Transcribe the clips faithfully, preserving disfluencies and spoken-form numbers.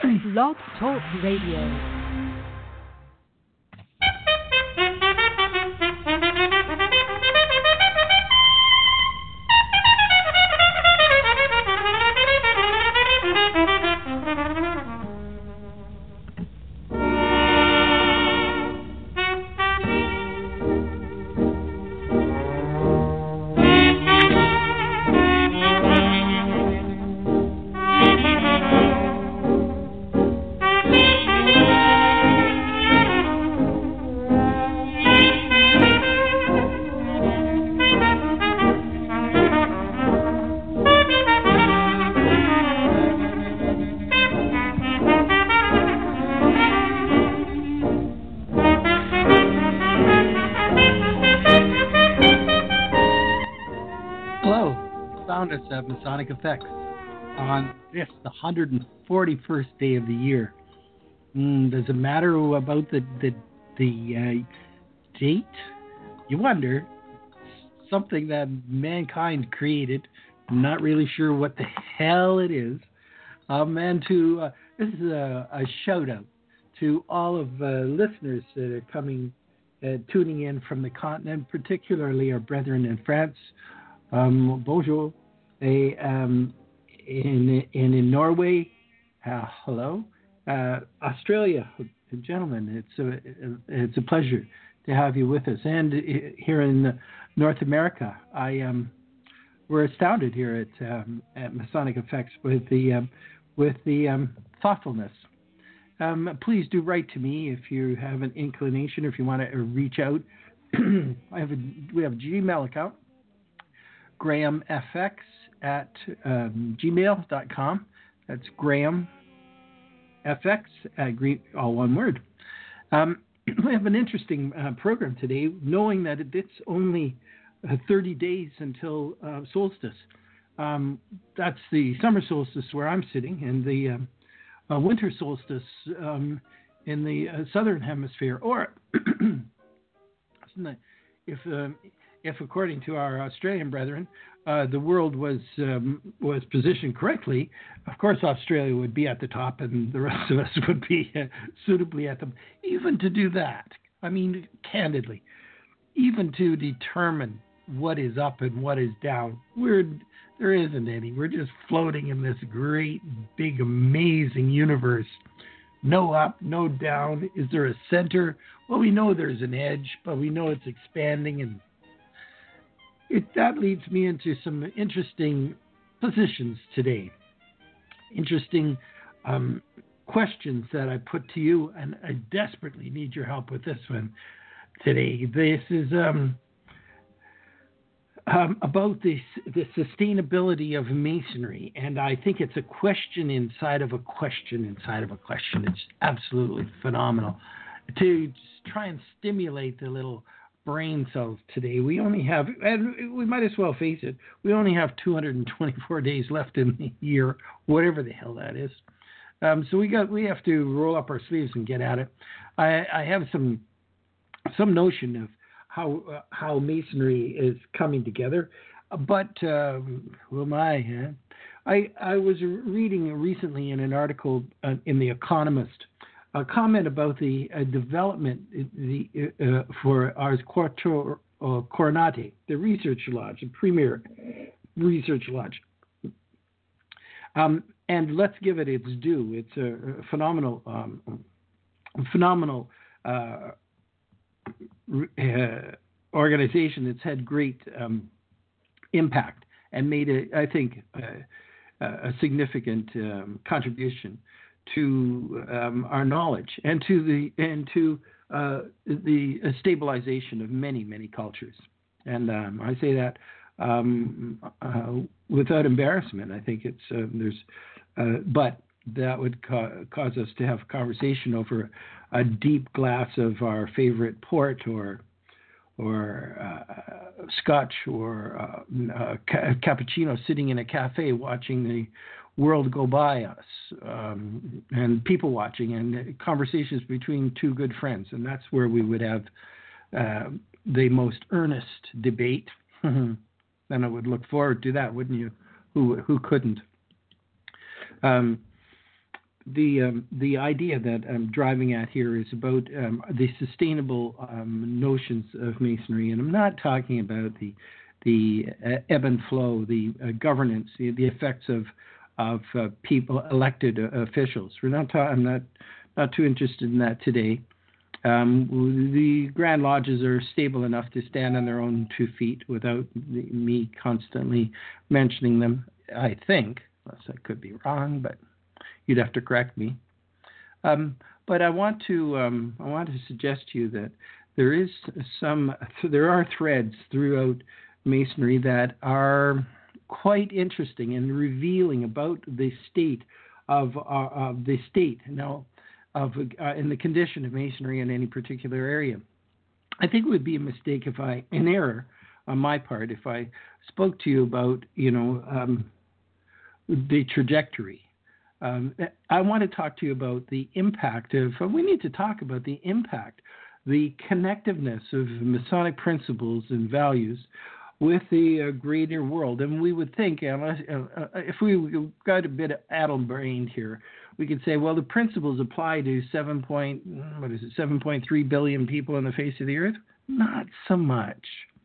Blog Talk Radio. Of Masonic Effects on this, the one hundred forty-first day of the year. Mm, does it matter about the the, the uh, date? You wonder. Something that mankind created. I'm not really sure what the hell it is. Um, and to uh, this is a, a shout out to all of uh, listeners that are coming, uh, tuning in from the continent, particularly our brethren in France. Um, bonjour. A, um, in, in in Norway, uh, hello, uh, Australia, gentlemen, it's a it's a pleasure to have you with us, and here in North America, I um, we're astounded here at um, at Masonic Effects with the um, with the um, thoughtfulness. Um, please do write to me if you have an inclination, if you want to reach out. I have a we have a Gmail account, Graham F X at um, gmail dot com. That's Graham F X at Green, all one word. Um, we have an interesting uh, program today, knowing that it's only uh, thirty days until uh, solstice. Um, that's the summer solstice where I'm sitting, and the um, uh, winter solstice um, in the uh, southern hemisphere. Or if uh, if according to our Australian brethren, Uh, the world was um, was positioned correctly, of course Australia would be at the top and the rest of us would be uh, suitably at them. Even to do that, I mean, candidly, even to determine what is up and what is down, we're, there isn't any. We're just floating in this great, big, amazing universe. No up, no down. Is there a center? Well, we know there's an edge, but we know it's expanding, and It, that leads me into some interesting positions today, interesting um, questions that I put to you, and I desperately need your help with this one today. This is um, um, about the, the sustainability of Masonry, and I think it's a question inside of a question inside of a question. It's absolutely phenomenal to just try and stimulate the little brain cells today. We only have, and we might as well face it, we only have two hundred twenty-four days left in the year, whatever the hell that is. Um, so we got, we have to roll up our sleeves and get at it. I, I have some some notion of how uh, how Masonry is coming together, but um, who am I? Huh? I I was reading recently in an article uh, in The Economist, a comment about the uh, development the, uh, for Ars Quattro uh, Coronati, the research lodge, the premier research lodge. Um, and let's give it its due. It's a phenomenal, um, phenomenal uh, uh, organization that's had great um, impact and made, a, I think, uh, a significant um, contribution to um, our knowledge and to the and to uh, the stabilization of many many cultures. And um, I say that um, uh, without embarrassment. I think it's uh, there's, uh, but that would ca- cause us to have a conversation over a deep glass of our favorite port or or uh, scotch or uh, uh, ca- cappuccino, sitting in a cafe watching the world go by us, um, and people watching, and conversations between two good friends. And that's where we would have uh, the most earnest debate. Then I would look forward to that, wouldn't you? Who who couldn't? Um, the um, the idea that I'm driving at here is about um, the sustainable um, notions of masonry, and I'm not talking about the the uh, ebb and flow, the uh, governance, the, the effects of of uh, people elected uh, officials. We're not. Ta- I'm not not too interested in that today. Um, the Grand Lodges are stable enough to stand on their own two feet without the, me constantly mentioning them. I think, unless I could be wrong, but you'd have to correct me. Um, but I want to um, I want to suggest to you that there is some there are threads throughout Masonry that are quite interesting and revealing about the state of, uh, of the state now of uh, in the condition of Masonry in any particular area. I think it would be a mistake if I, an error on my part, if I spoke to you about you know um, the trajectory. Um, I want to talk to you about the impact of. We need to talk about the impact, the connectiveness of Masonic principles and values with the uh, greater world. And we would think, unless, uh, uh, if we got a bit addle-brained here, we could say, well, the principles apply to seven point, what is it, seven point three billion people on the face of the earth. Not so much.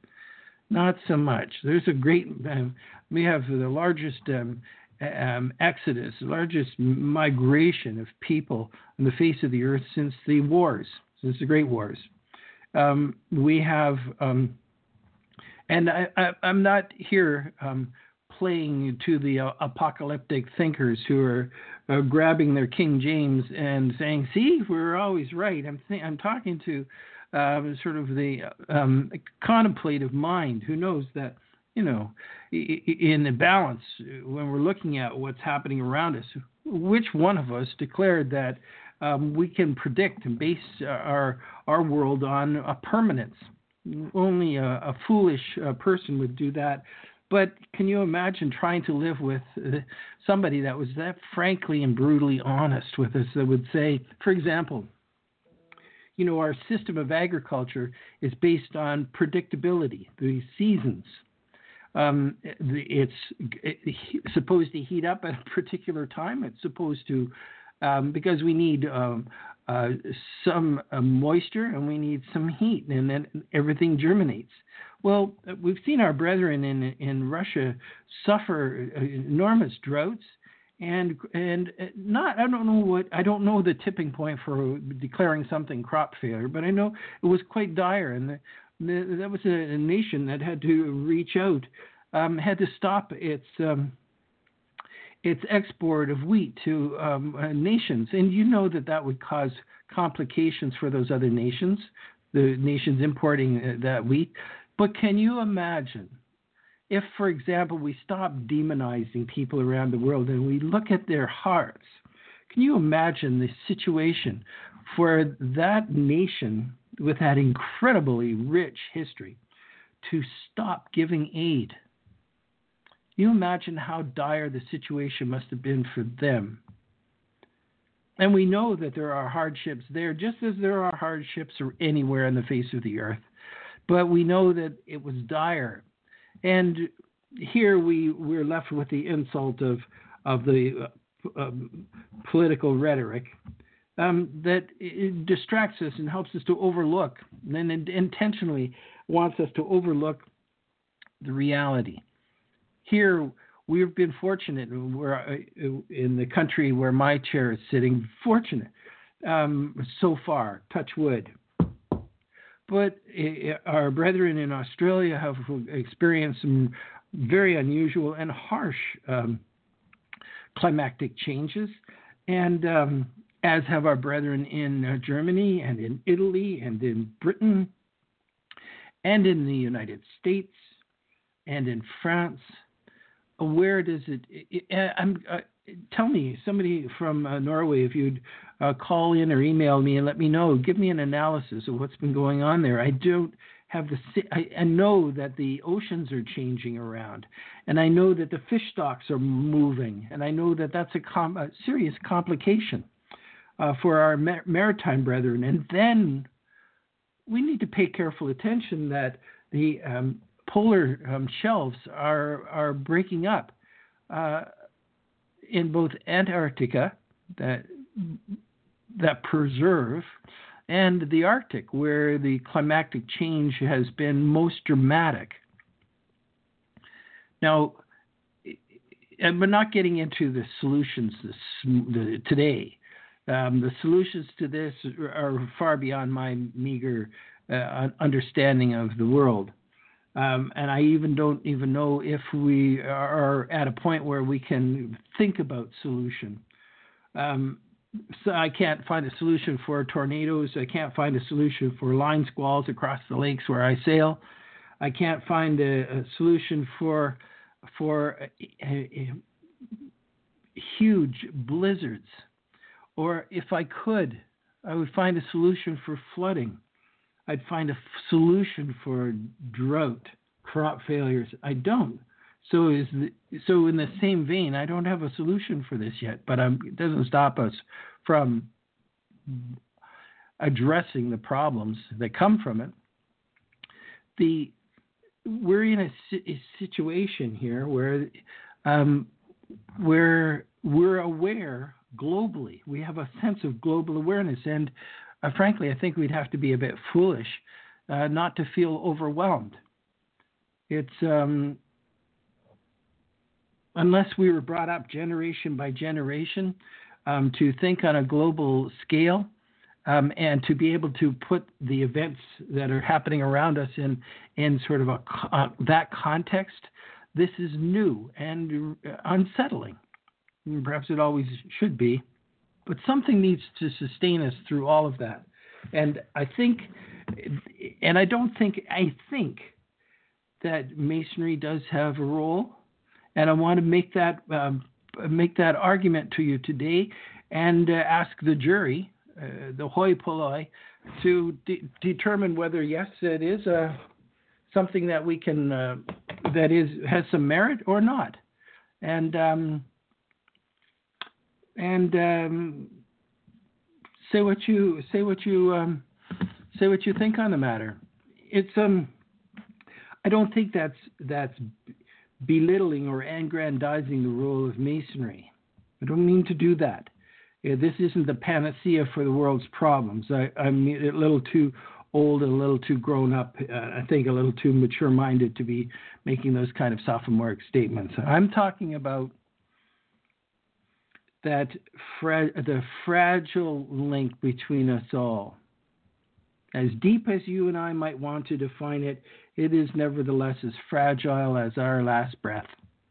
Not so much. There's a great. Um, we have the largest um, um, exodus, the largest migration of people on the face of the earth since the wars, since the Great Wars. Um, we have. Um, And I, I, I'm not here um, playing to the uh, apocalyptic thinkers who are uh, grabbing their King James and saying, "See, we're always right." I'm th- I'm talking to um, sort of the um, contemplative mind who knows that, you know, in the balance when we're looking at what's happening around us, which one of us declared that um, we can predict and base our our world on a permanence? Only a, a foolish uh, person would do that. But can you imagine trying to live with uh, somebody that was that frankly and brutally honest with us, that would say, for example, you know, our system of agriculture is based on predictability, the seasons. Um, it's, it's supposed to heat up at a particular time. It's supposed to, um, because we need um, uh, some uh, moisture and we need some heat, and then everything germinates. Well, we've seen our brethren in in Russia suffer enormous droughts, and and not I don't know what I don't know the tipping point for declaring something crop failure, but I know it was quite dire, and the, the, that was a, a nation that had to reach out, um, had to stop its um, its export of wheat to um, uh, nations, and you know that that would cause complications for those other nations, the nations importing uh, that wheat. But can you imagine if, for example, we stop demonizing people around the world and we look at their hearts? Can you imagine the situation for that nation with that incredibly rich history to stop giving aid? Can you imagine how dire the situation must have been for them? And we know that there are hardships there, just as there are hardships anywhere on the face of the earth. But we know that it was dire. And here we, we're left with the insult of, of the uh, um, political rhetoric um, that it distracts us and helps us to overlook, and it intentionally wants us to overlook the reality. Here, we've been fortunate. We're in the country where my chair is sitting, fortunate um, so far, touch wood. But our brethren in Australia have experienced some very unusual and harsh um, climatic changes, and um, as have our brethren in uh, Germany and in Italy and in Britain and in the United States and in France. Where does it? it, it I'm, uh, tell me, somebody from uh, Norway, if you'd uh, call in or email me and let me know, give me an analysis of what's been going on there. I don't have the. I, I know that the oceans are changing around, and I know that the fish stocks are moving, and I know that that's a, com- a serious complication uh, for our mar- maritime brethren. And then we need to pay careful attention that the um, polar um, shelves are are breaking up uh, in both Antarctica, that that preserve, and the Arctic, where the climatic change has been most dramatic. Now, and we're not getting into the solutions this, the, today. Um, the solutions to this are far beyond my meager uh, understanding of the world. Um, and I even don't even know if we are at a point where we can think about solution. Um, so I can't find a solution for tornadoes. I can't find a solution for line squalls across the lakes where I sail. I can't find a, a solution for for a, a, a huge blizzards. Or if I could, I would find a solution for flooding. I'd find a f- solution for drought, crop failures. I don't. So is the, so in the same vein, I don't have a solution for this yet, but I'm, it doesn't stop us from addressing the problems that come from it. The we're in a, a situation here where um, where we're aware globally. We have a sense of global awareness, and uh, frankly, I think we'd have to be a bit foolish uh, not to feel overwhelmed. It's um, unless we were brought up generation by generation um, to think on a global scale. Um, and to be able to put the events that are happening around us in, in sort of a, uh, that context, this is new and unsettling. Perhaps it always should be, but something needs to sustain us through all of that. And I think, and I don't think, I think that Masonry does have a role, and I want to make that um, make that argument to you today, and uh, ask the jury. Uh, the hoi polloi, to de- determine whether yes, it is uh, something that we can uh, that is has some merit or not, and um, and um, say what you say what you um, say what you think on the matter. It's um, I don't think that's that's belittling or aggrandizing the role of Masonry. I don't mean to do that. Yeah, this isn't the panacea for the world's problems. I, I'm a little too old, a little too grown up, uh, I think a little too mature-minded to be making those kind of sophomoric statements. I'm talking about that fra- the fragile link between us all. As deep as you and I might want to define it, it is nevertheless as fragile as our last breath.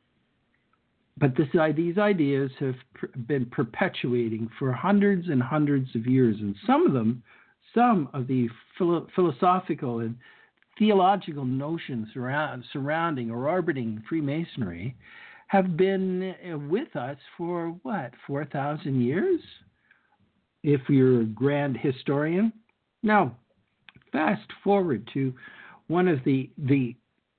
But this, these ideas have been perpetuating for hundreds and hundreds of years. And some of them, some of the philo- philosophical and theological notions around, surrounding or orbiting Freemasonry have been with us for, what, four thousand years? If you're a grand historian. Now, fast forward to one of the, the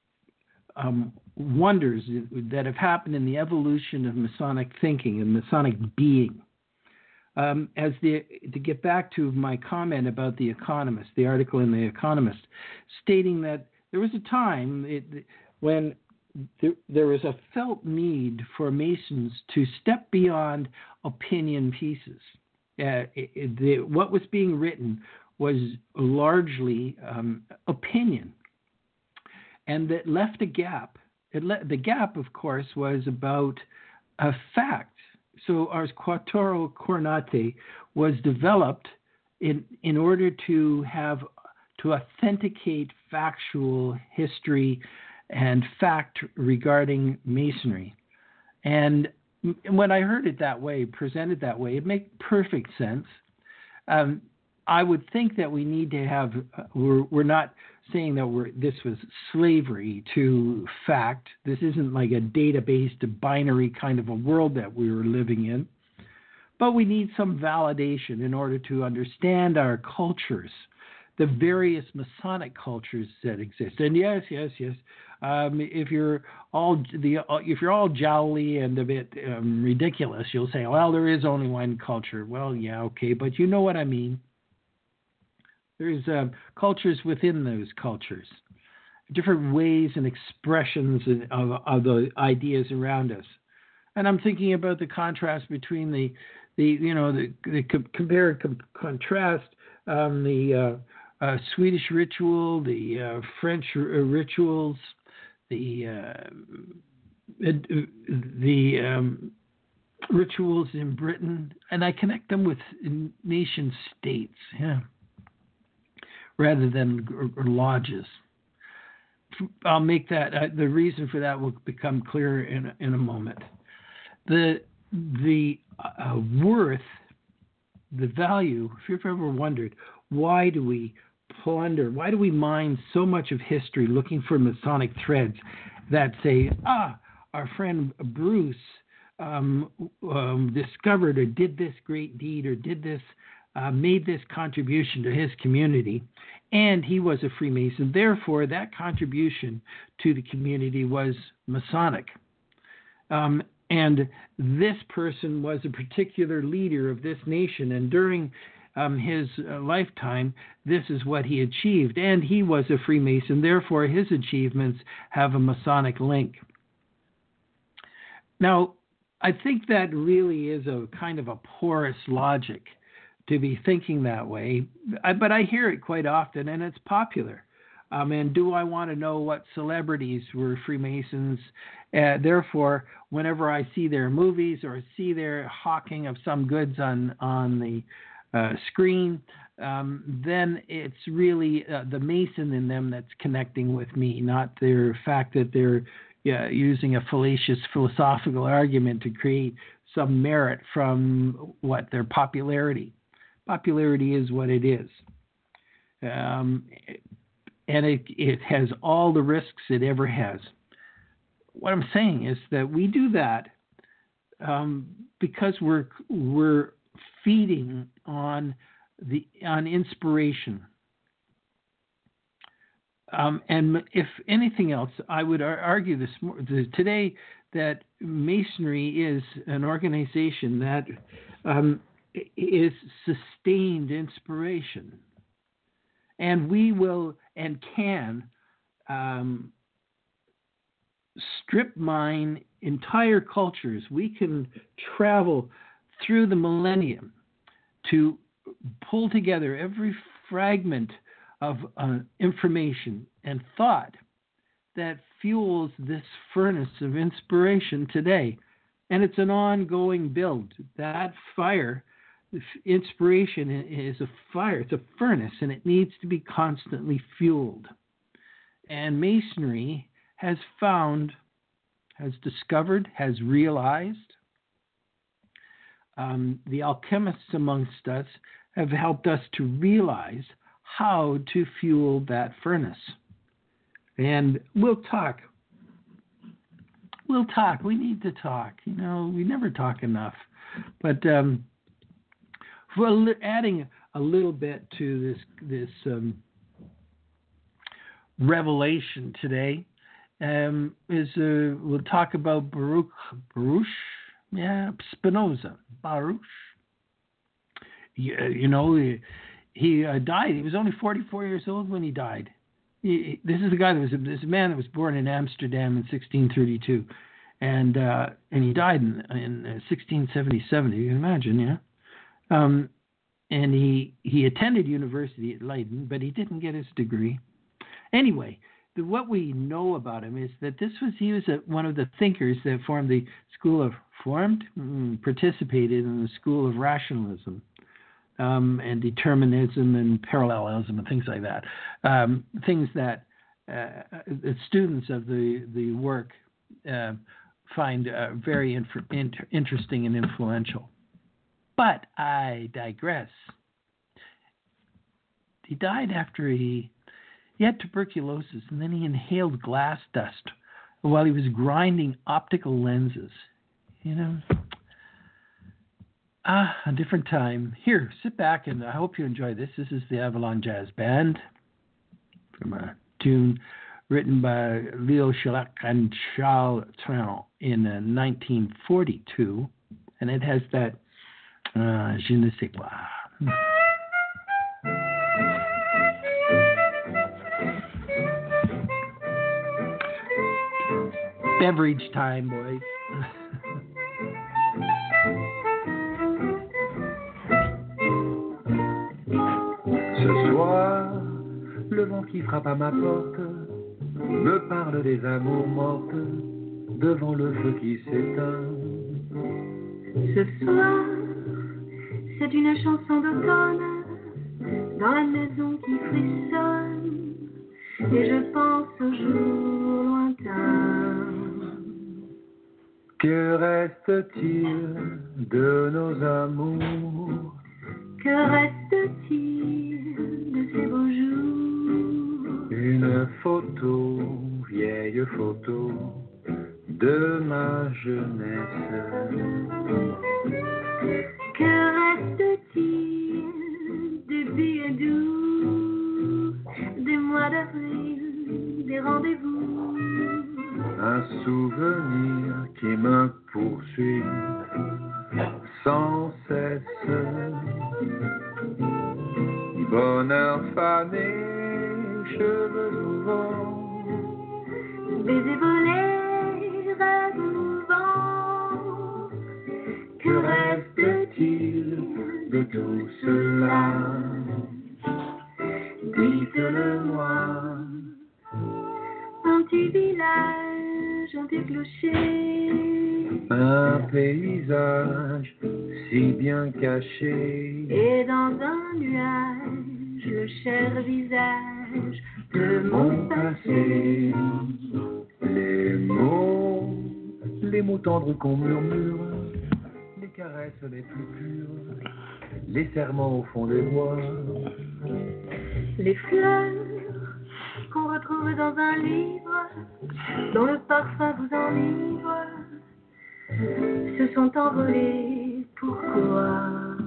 um, wonders that have happened in the evolution of Masonic thinking and Masonic being. Um, as the to get back to my comment about The Economist, the article in The Economist, stating that there was a time it, when there, there was a felt need for Masons to step beyond opinion pieces. Uh, it, it, the, what was being written was largely um, opinion, and that left a gap. It le- the gap, of course, was about a fact. So Ars Quattuoro Coronati was developed in in order to have to authenticate factual history and fact regarding Masonry. And when I heard it that way, presented that way, it made perfect sense. Um, I would think that we need to have. Uh, we're we're not saying that we're, this was slavery to fact. This isn't like a data-based, a binary kind of a world that we were living in. But we need some validation in order to understand our cultures, the various Masonic cultures that exist. And yes, yes, yes. Um, if you're all the if you're all jowly and a bit um, ridiculous, you'll say, "Well, there is only one culture." Well, yeah, okay, but you know what I mean. There's uh, cultures within those cultures, different ways and expressions of, of the ideas around us. And I'm thinking about the contrast between the the you know the, the compare and com- contrast um, the uh, uh, Swedish ritual, the uh, French r- rituals, the uh, the um, rituals in Britain, and I connect them with nation states, yeah, rather than or, or lodges. I'll make that uh, the reason for that will become clear in a, in a moment. The the uh, worth, the value. If you've ever wondered why do we plunder, why do we mine so much of history looking for Masonic threads that say, ah, our friend Bruce um, um, discovered or did this great deed or did this, uh, made this contribution to his community, and he was a Freemason. Therefore, that contribution to the community was Masonic. Um, and this person was a particular leader of this nation, and during um, his uh, lifetime, this is what he achieved. And he was a Freemason. Therefore, his achievements have a Masonic link. Now, I think that really is a kind of a porous logic to be thinking that way, I, but I hear it quite often, and it's popular. Um, and do I want to know what celebrities were Freemasons? Uh, therefore, whenever I see their movies or see their hawking of some goods on on the uh, screen, um, then it's really uh, the Mason in them that's connecting with me, not their fact that they're yeah, using a fallacious philosophical argument to create some merit from what their popularity. Popularity is what it is. Um, and it, it has all the risks it ever has. What I'm saying is that we do that um, because we're we're feeding on the on inspiration. Um, and if anything else, I would argue this today that Masonry is an organization that um, is sustained inspiration, and we will and can um, strip mine entire cultures. We can travel through the millennium to pull together every fragment of uh, information and thought that fuels this furnace of inspiration today. And it's an ongoing build. That fire, inspiration is a fire, it's a furnace, and it needs to be constantly fueled. And Masonry has found, has discovered, has realized, um, the alchemists amongst us have helped us to realize how to fuel that furnace. And we'll talk. We'll talk. We need to talk. You know, we never talk enough. But um, for adding a little bit to this this um, revelation today, um, is uh, we'll talk about Baruch Baruch, yeah, Spinoza. Baruch. You, you know. He, He uh, died. He was only forty-four years old when he died. He, this is the guy that was this man that was born in Amsterdam in sixteen thirty-two, and uh, and he died in, in uh, sixteen seventy-seven. You can imagine, yeah. Um, and he he attended university at Leiden, but he didn't get his degree. Anyway, the, what we know about him is that this was he was a, one of the thinkers that formed the school of formed mm, participated in the school of rationalism. Um, and determinism and parallelism and things like that. Um, things that uh, students of the, the work uh, find uh, very inf- inter- interesting and influential. But I digress. He died after he, he had tuberculosis, and then he inhaled glass dust while he was grinding optical lenses. You know? Ah, a different time. Here, sit back, and I hope you enjoy this. This is the Avalon Jazz Band from a tune written by Leo Shellac and Charles Tran in uh, nineteen forty-two, and it has that uh, je ne sais quoi. Beverage time, boys. vent qui frappe à ma porte me parle des amours mortes devant le feu qui s'éteint. Ce soir, c'est une chanson d'automne dans la maison qui frissonne et je pense aux jours lointains. Que reste-t-il de nos amours? Que reste-t-il de ces beaux jours? Une photo, vieille photo de ma jeunesse. Que reste-t-il des billets doux, des mois d'avril, des rendez-vous? Un souvenir qui me poursuit sans cesse. Bonheur fané, cheveux au vent, Baiser volés, rêves mouvants. que reste-t-il de tout cela? Dites-le-moi. Un petit village, un petit clocher, Un paysage si bien caché, et dans un nuage, le cher visage de mon mon passé. passé. Les mots, les mots tendres qu'on murmure, les caresses les plus pures, les serments au fond des bois. Les fleurs qu'on retrouve dans un livre, dont le parfum vous enivre, se sont envolées. Pourquoi?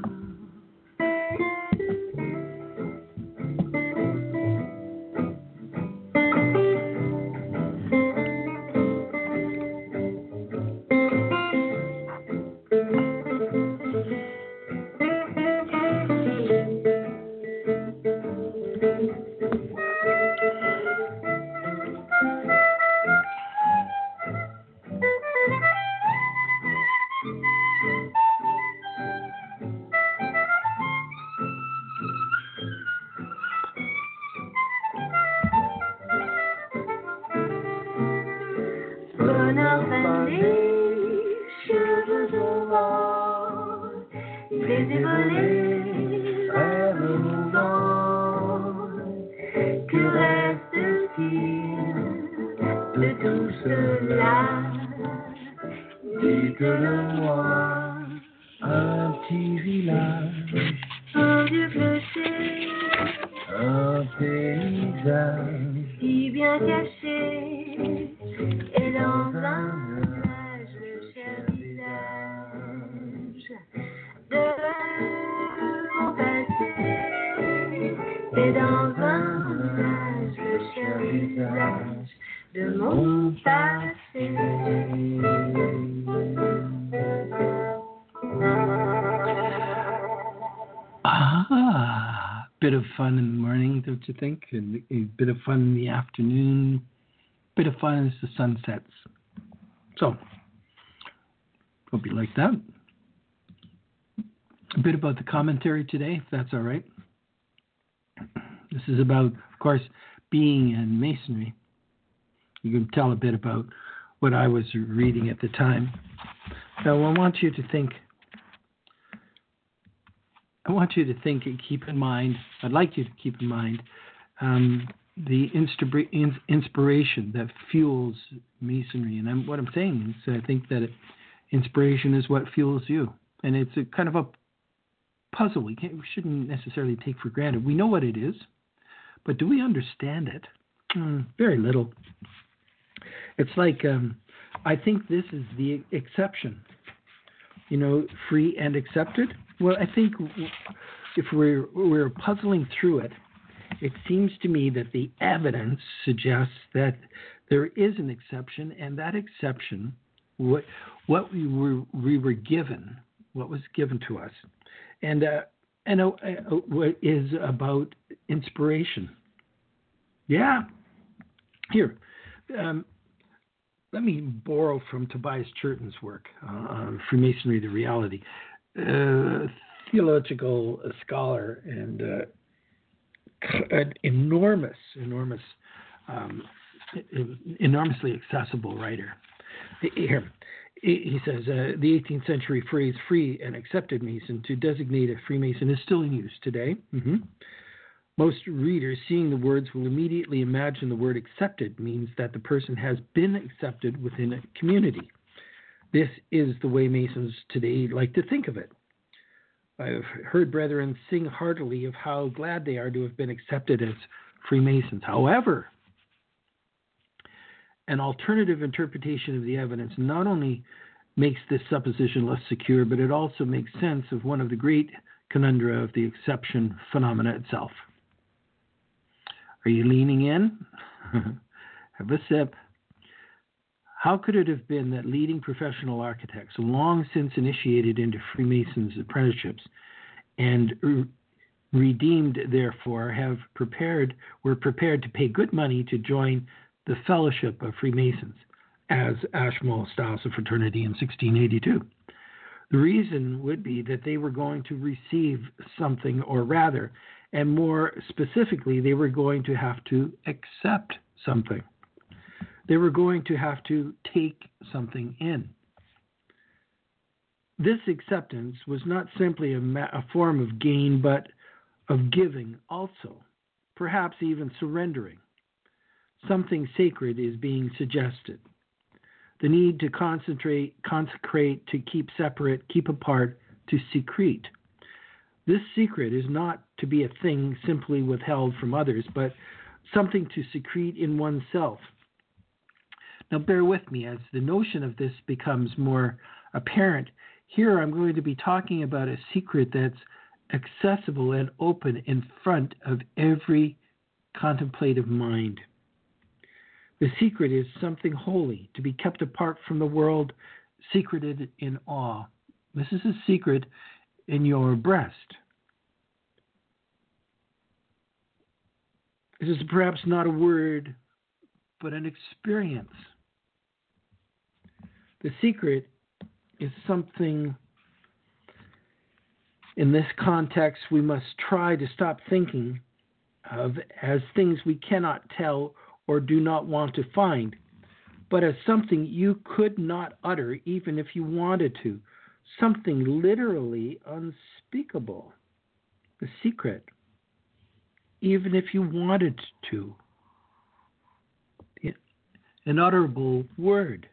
Bonheur fané, cheveux au vent, baiser volés, rêves mouvants. Que reste-t-il de tout cela? Dites-le-moi, un petit village, Un vieux clocher, un paysage, si bien caché, et dans un nuage le cher visage de mon passé. Et dans un nuage le cher visage de mon passé. Ah, bit of fun in the morning, don't you think? And a bit of fun in the afternoon. Bit of fun as the sun sets. So, hope you like that. A bit about the commentary today, if that's all right. This is about, of course, being in Masonry. You can tell a bit about what I was reading at the time. Now, I want you to think I want you to think and keep in mind, I'd like you to keep in mind um, the insta- in- inspiration that fuels Masonry. And I'm, what I'm saying is I think that it, inspiration is what fuels you. And it's a kind of a puzzle we, can't, we shouldn't necessarily take for granted. We know what it is, but do we understand it? Mm, very little. It's like, um, I think this is the exception. You know, free and accepted. Well, I think if we're we're puzzling through it, it seems to me that the evidence suggests that there is an exception, and that exception, what what we were we were given, what was given to us, and uh, and uh, uh, what is about inspiration. Yeah, here. Um, Let me borrow from Tobias Churton's work uh, on Freemasonry, the Reality. Uh, theological scholar and uh, an enormous, enormous, um, enormously accessible writer. Here, he says, uh, the eighteenth century phrase free and accepted Mason to designate a Freemason is still in use today. Mm-hmm. Most readers seeing the words will immediately imagine the word accepted means that the person has been accepted within a community. This is the way Masons today like to think of it. I've heard brethren sing heartily of how glad they are to have been accepted as Freemasons. However, an alternative interpretation of the evidence not only makes this supposition less secure, but it also makes sense of one of the great conundra of the exception phenomena itself. Are you leaning in? Have a sip. How could it have been that leading professional architects, long since initiated into Freemasons' apprenticeships and re- redeemed, therefore, have prepared were prepared to pay good money to join the Fellowship of Freemasons, as Ashmole styles a fraternity in sixteen eighty-two? The reason would be that they were going to receive something, or rather, and more specifically, they were going to have to accept something. They were going to have to take something in. This acceptance was not simply a, ma- a form of gain, but of giving also, perhaps even surrendering. Something sacred is being suggested. The need to concentrate, consecrate, to keep separate, keep apart, to secrete. This secret is not to be a thing simply withheld from others, but something to secrete in oneself. Now bear with me as the notion of this becomes more apparent. Here I'm going to be talking about a secret that's accessible and open in front of every contemplative mind. The secret is something holy, to be kept apart from the world, secreted in awe. This is a secret in your breast. It is perhaps not a word, but an experience. The secret is something, in this context, we must try to stop thinking of as things we cannot tell or do not want to find, but as something you could not utter even if you wanted to, something literally unspeakable, the secret, even if you wanted to, an utterable word.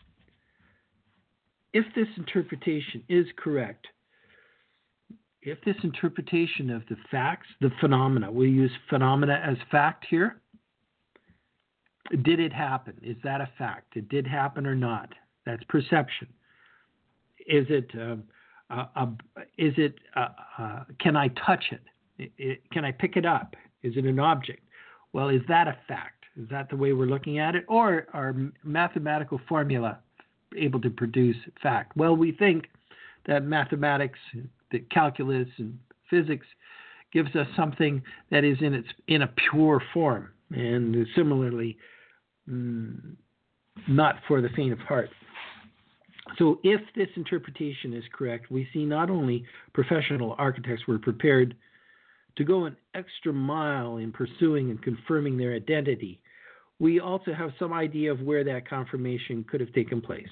If this interpretation is correct, if this interpretation of the facts, the phenomena, we use phenomena as fact here, did it happen? Is that a fact? It did happen or not? That's perception. Is it? Um, uh, uh, is it? Uh, uh, can I touch it? It, it? Can I pick it up? Is it an object? Well, is that a fact? Is that the way we're looking at it, or are mathematical formula able to produce fact? Well, we think that mathematics, that calculus, and physics gives us something that is in its in a pure form, and similarly, mm, not for the faint of heart. So if this interpretation is correct, we see not only professional architects were prepared to go an extra mile in pursuing and confirming their identity, we also have some idea of where that confirmation could have taken place.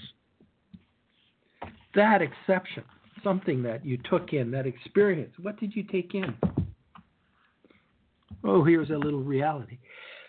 That exception, something that you took in, that experience, what did you take in? Oh, here's a little reality.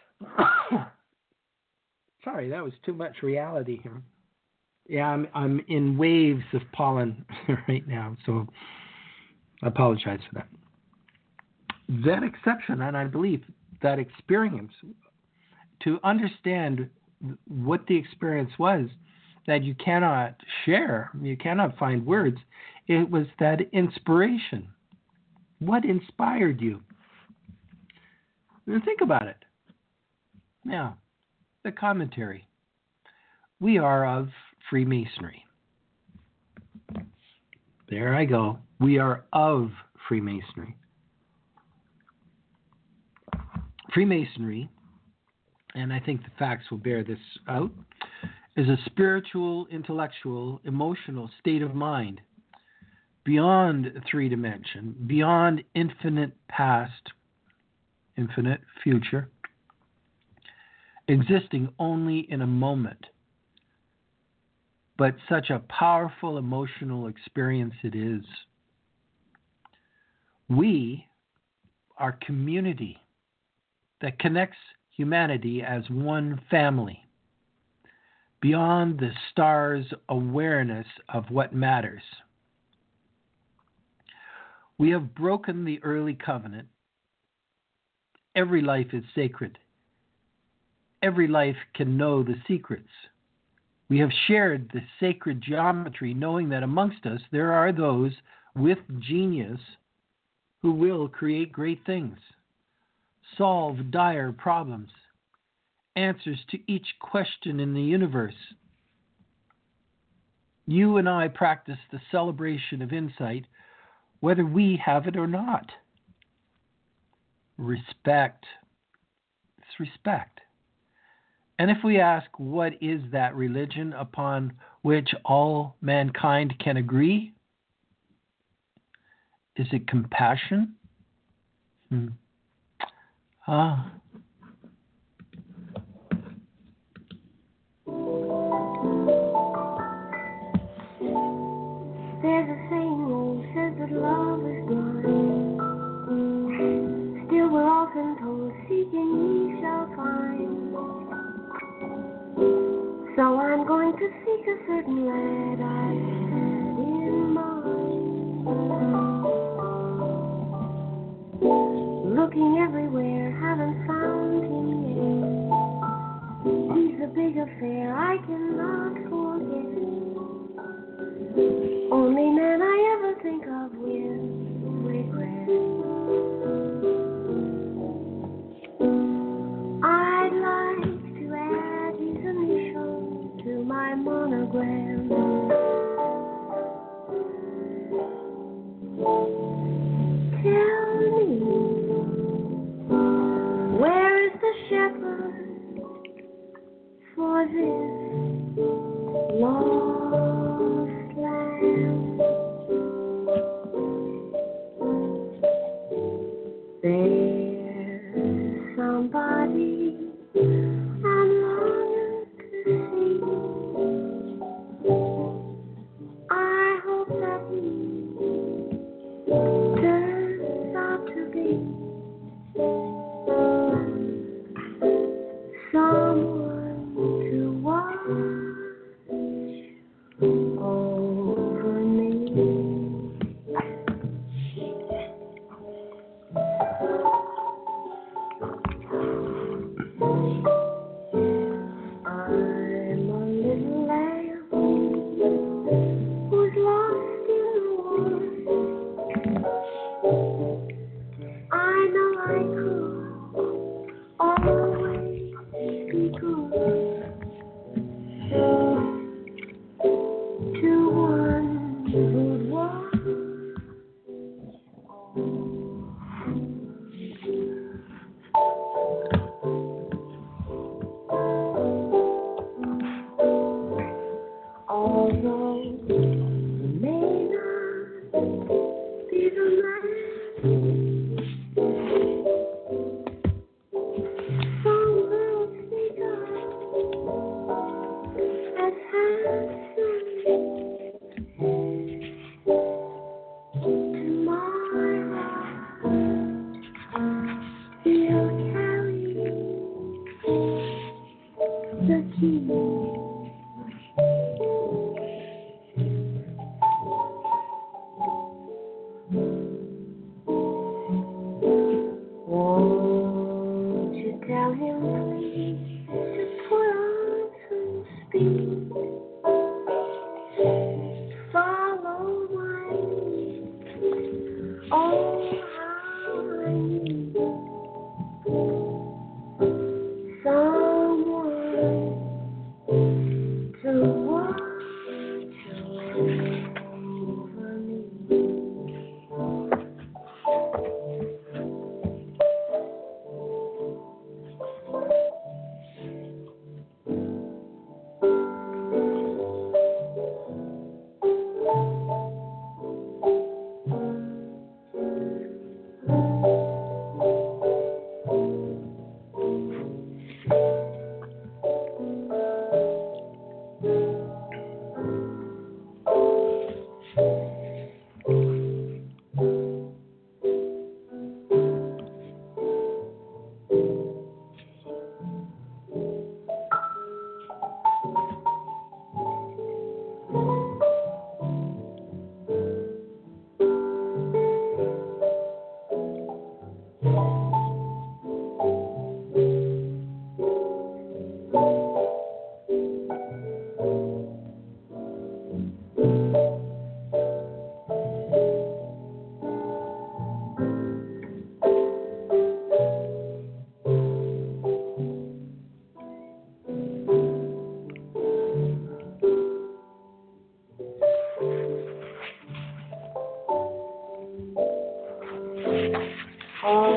Sorry, that was too much reality here. Yeah, I'm I'm in waves of pollen right now, so I apologize for that. That exception, and I believe that experience, to understand what the experience was that you cannot share, you cannot find words, it was that inspiration. What inspired you? And think about it. Now, the commentary. We are of Freemasonry. There I go. We are of Freemasonry. Freemasonry, and I think the facts will bear this out, is a spiritual, intellectual, emotional state of mind beyond three dimension, beyond infinite past infinite future, existing only in a moment, but such a powerful emotional experience it is. We are community that connects humanity as one family, beyond the stars' awareness of what matters. We have broken the early covenant. Every life is sacred. Every life can know the secrets. We have shared the sacred geometry, knowing that amongst us there are those with genius who will create great things, solve dire problems, answers to each question in the universe. You and I practice the celebration of insight, whether we have it or not. Respect. It's respect. And if we ask, what is that religion upon which all mankind can agree? Is it compassion? Hmm. Ah. There's a saying old says that love is blind. Still we're often told, seek and ye shall find. So I'm going to seek a certain lad I've had in mind. Looking everywhere, haven't found him yet. He's a big affair I cannot forget. Only man I ever think of with regret. I'd like to add his initials to my monogram. Tell me, where is the shepherd for this lost lamb? There's somebody I'm longing to see. I hope that he turns out to be someone to watch over me. I'm a little lamb who's lost in the woods. I know I could always be good to one who'd watch although you may not be the man some girls think of as handsome. To my heart, he'll carry the key. Won't you tell him please to put on some speed? Follow my lead. Oh, how I need someone to watch over me.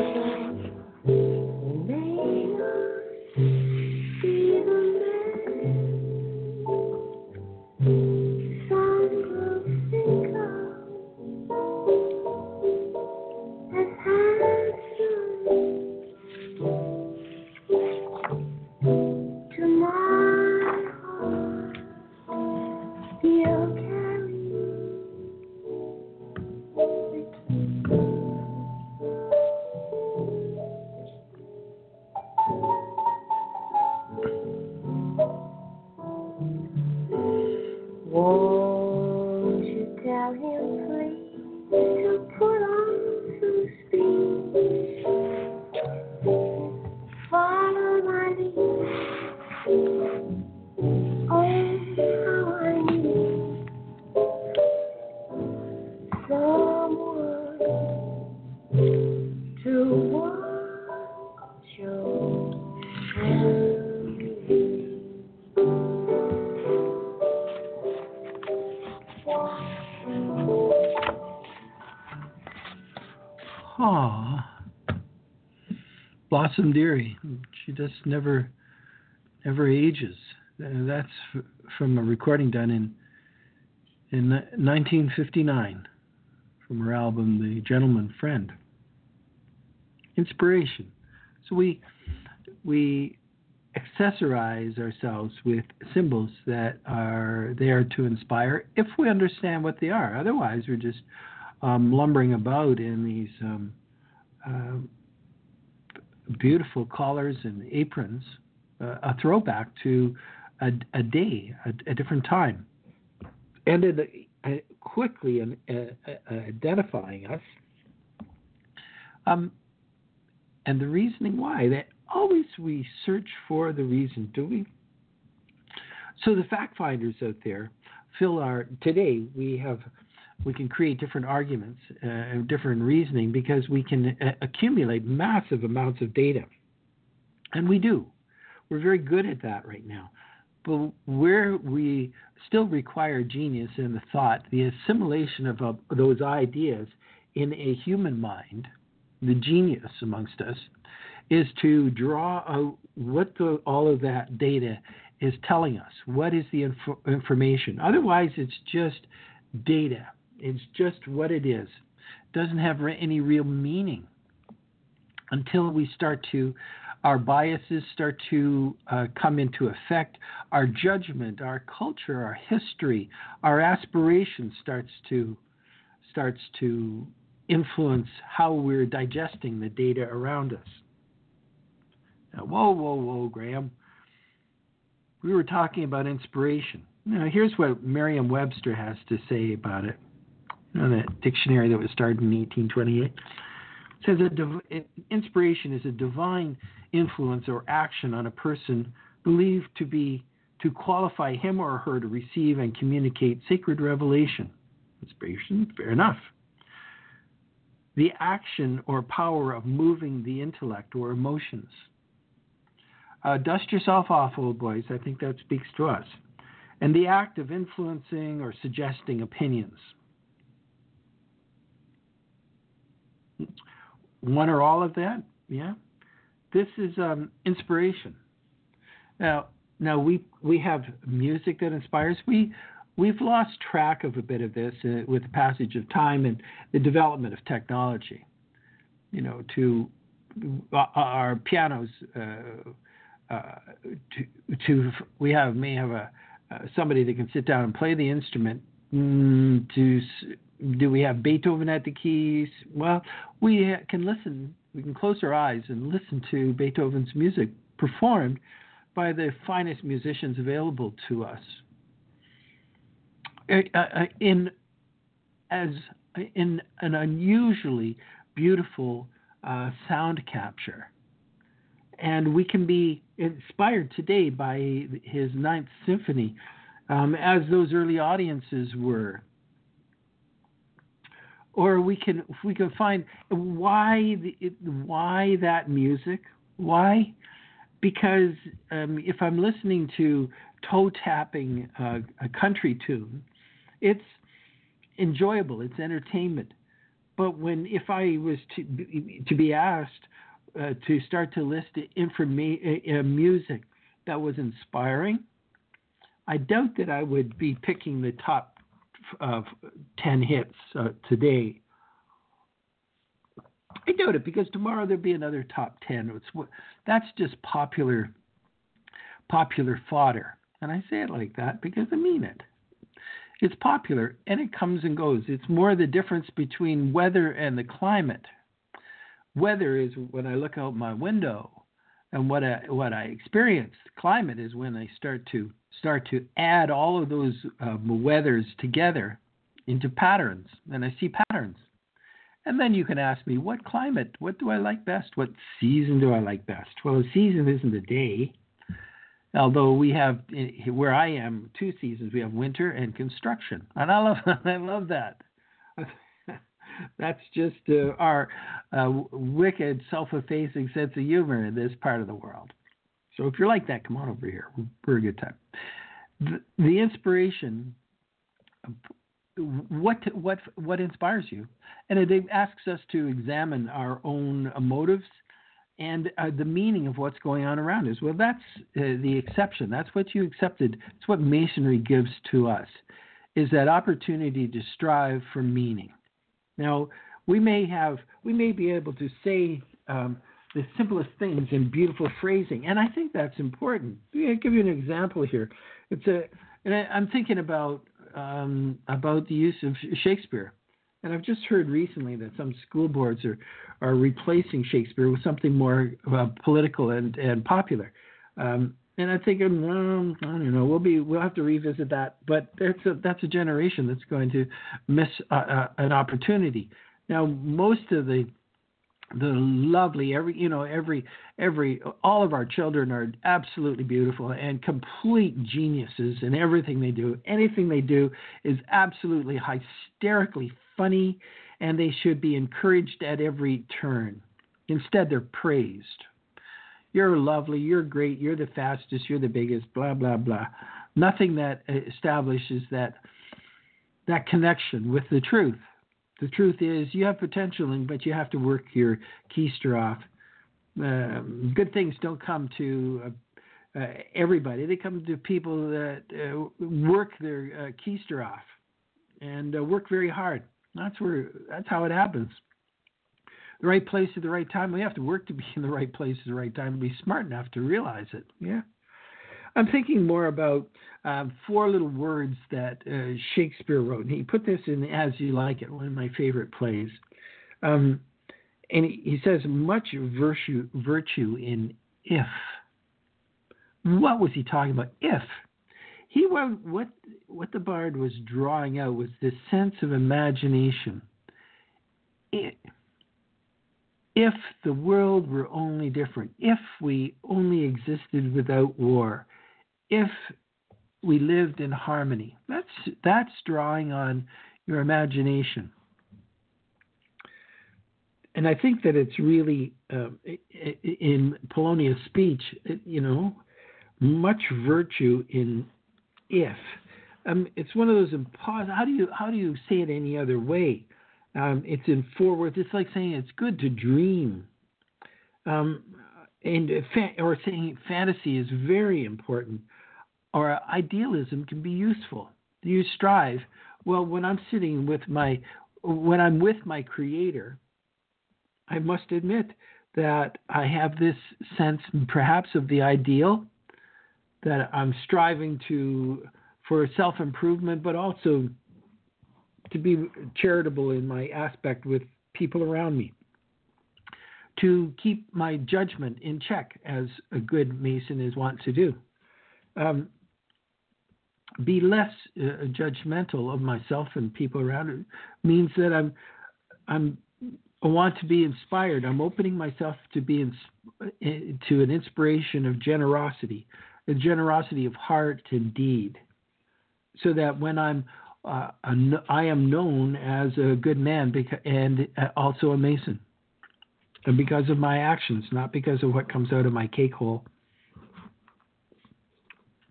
Blossom Dearie, she just never, never ages. And that's f- from a recording done in in nineteen fifty-nine from her album The Gentleman Friend. Inspiration. So we we accessorize ourselves with symbols that are there to inspire if we understand what they are. Otherwise, we're just um, lumbering about in these um, uh, beautiful collars and aprons, uh, a throwback to a, a day, a, a different time, and in, uh, quickly uh, uh, identifying us, um, and the reasoning why. That always we search for the reason, do we? So the fact finders out there fill our today. We have. We can create different arguments and uh, different reasoning because we can uh, accumulate massive amounts of data. And we do. We're very good at that right now. But where we still require genius in the thought, the assimilation of uh, those ideas in a human mind, the genius amongst us, is to draw out what the, all of that data is telling us. What is the inf- information? Otherwise, it's just data. It's just what it is. It doesn't have re- any real meaning until we start to, our biases start to uh, come into effect. Our judgment, our culture, our history, our aspiration starts to starts to influence how we're digesting the data around us. Now, whoa, whoa, whoa, Graham. We were talking about inspiration. Now, here's what Merriam-Webster has to say about it. You know, that dictionary that was started in eighteen twenty-eight. It says that div- inspiration is a divine influence or action on a person believed to be to qualify him or her to receive and communicate sacred revelation. Inspiration, fair enough. The action or power of moving the intellect or emotions. Uh, dust yourself off, old boys. I think that speaks to us. And the act of influencing or suggesting opinions. One or all of that, yeah. This is um, inspiration. Now, now we we have music that inspires. We we've lost track of a bit of this uh, with the passage of time and the development of technology. You know, to uh, our pianos. Uh, uh, to to we have may have a uh, somebody that can sit down and play the instrument. Mm, to Do we have Beethoven at the keys? Well, we can listen. We can close our eyes and listen to Beethoven's music performed by the finest musicians available to us. In as in an unusually beautiful uh, sound capture, and we can be inspired today by his Ninth Symphony, um, as those early audiences were. Or we can, if we can find why the, why that music? Why? Because um, if I'm listening to toe tapping uh, a country tune, it's enjoyable, it's entertainment. but when if I was to to be asked uh, to start to list informa- uh, music that was inspiring, I doubt that I would be picking the top uh, ten hits uh, today. I doubt it, because tomorrow there'll be another top ten. It's, that's just popular popular fodder. And I say it like that because I mean it. It's popular and it comes and goes. It's more the difference between weather and the climate. Weather is when I look out my window and what I, what I experience. Climate is when I start to start to add all of those uh, weathers together into patterns, and I see patterns. And then you can ask me, what climate? What do I like best? What season do I like best? Well, a season isn't a day. Although we have, where I am, two seasons. We have winter and construction, and I love, I love that. That's just uh, our uh, wicked, self-effacing sense of humor in this part of the world. So if you're like that, come on over here. We're a good time. The, the inspiration, what what what inspires you, and it asks us to examine our own motives and uh, the meaning of what's going on around us. Well, that's uh, the exception. That's what you accepted. It's what Masonry gives to us, is that opportunity to strive for meaning. Now, we may have, we may be able to say um, the simplest things in beautiful phrasing, and I think that's important. I'll give you an example here. It's a, and I, I'm thinking about um, about the use of Shakespeare. And I've just heard recently that some school boards are, are replacing Shakespeare with something more uh, political and, and popular. Um, and I think, um, I don't know, we'll be we'll have to revisit that. But that's a, that's a generation that's going to miss uh, uh, an opportunity. Now, most of the the lovely every you know every every all of our children are absolutely beautiful and complete geniuses in everything they do. Anything they do is absolutely hysterically funny, and they should be encouraged at every turn. Instead, they're praised. You're lovely, you're great, you're the fastest, you're the biggest, blah, blah, blah. Nothing that establishes that that connection with the truth. The truth is you have potential, but you have to work your keister off. Um, good things don't come to uh, uh, everybody. They come to people that uh, work their uh, keister off and uh, work very hard. That's where. That's how it happens. The right place at the right time. We have to work to be in the right place at the right time and be smart enough to realize it. Yeah. I'm thinking more about um, four little words that uh, Shakespeare wrote. And he put this in As You Like It, one of my favorite plays. Um, and he, he says, much virtue, virtue in if. What was he talking about? If. He what what the bard was drawing out was this sense of imagination. It, if the world were only different, if we only existed without war, if we lived in harmony, that's that's drawing on your imagination. And I think that it's really um, in Polonia's speech, you know, much virtue in if. Um, it's one of those impossible. How do you how do you say it any other way? Um, it's in four words. It's like saying it's good to dream, um, and fa- or saying fantasy is very important, or idealism can be useful. Do you strive? Well, when I'm sitting with my when I'm with my Creator, I must admit that I have this sense, perhaps, of the ideal, that I'm striving to for self-improvement, but also to be charitable in my aspect with people around me, to keep my judgment in check, as a good Mason is wont to do. Um, be less uh, judgmental of myself and people around me means that I'm I'm I want to be inspired. I'm opening myself to be ins- to an inspiration of generosity, a generosity of heart and deed, so that when I'm uh, I am known as a good man beca- and also a Mason, and because of my actions, not because of what comes out of my cake hole.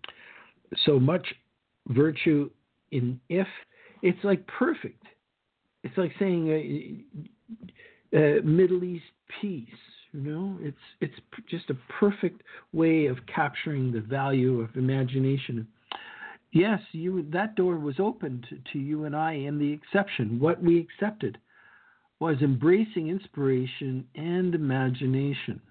So much virtue in if. It's like perfect. it's like saying uh, uh, Middle East peace. You know, it's it's just a perfect way of capturing the value of imagination. Yes, you that door was opened to, to you and I in the exception. What we accepted was embracing inspiration and imagination.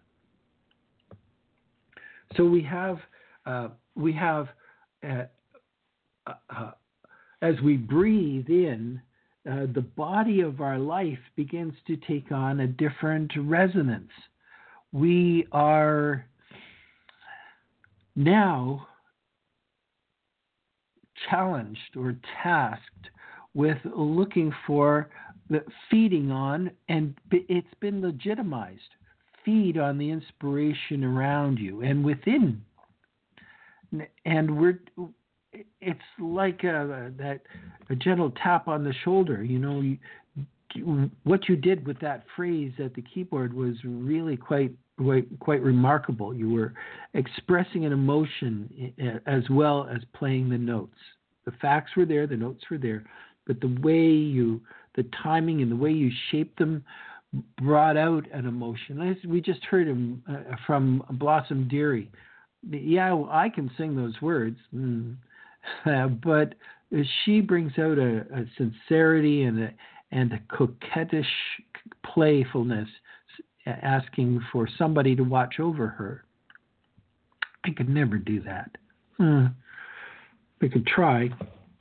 So we have uh, we have uh, uh, uh, as we breathe in, uh, the body of our life begins to take on a different resonance. We are now challenged or tasked with looking for the feeding on, and it's been legitimized. Feed on the inspiration around you and within, and we're. It's like a, that a gentle tap on the shoulder. You know, you, what you did with that phrase at the keyboard was really quite quite, quite remarkable. You were expressing an emotion as well as playing the notes. The facts were there, the notes were there, but the way you, the timing and the way you shaped them brought out an emotion. As we just heard him uh, from Blossom Dearie. Yeah, well, I can sing those words, mm. uh, but she brings out a, a sincerity and a, and a coquettish playfulness, asking for somebody to watch over her. I could never do that. Hmm. I could try.